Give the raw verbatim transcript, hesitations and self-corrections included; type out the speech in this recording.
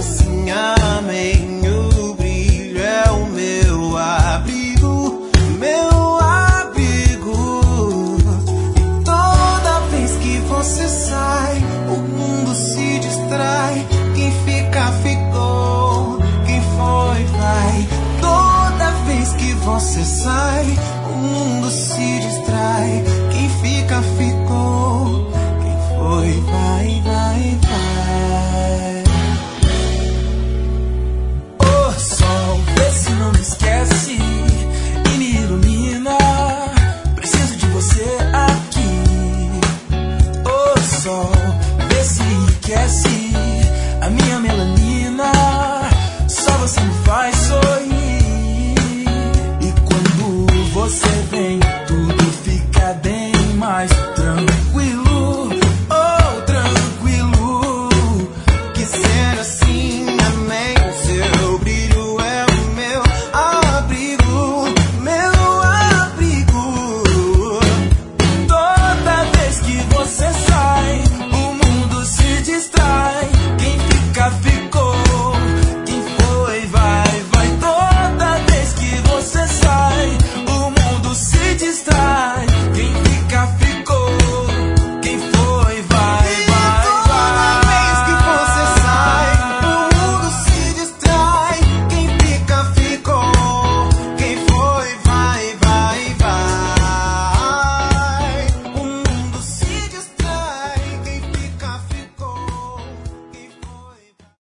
assim amém. O brilho é o meu abrigo, meu abrigo. E toda vez que você sai, o mundo se distrai. Quem fica, ficou. Quem foi, vai. Toda vez que você sai, o mundo se distrai. Quem fica, ficou. Quem foi, vai, vai, vai. Ô sol, vê se não me esquece e me ilumina. Preciso de você aqui. Ô sol, vê se enriquece a minha melanina. Só você me faz sorrir. E quando você vem, tudo fica bem mais tranquilo. Oh, tranquilo. Que ser assim, amém. Seu brilho é o meu abrigo, meu abrigo. Toda vez que você sai, o mundo se distrai. Quem fica, ficou. Quem foi, vai, vai. Toda vez que você sai, o mundo se distrai.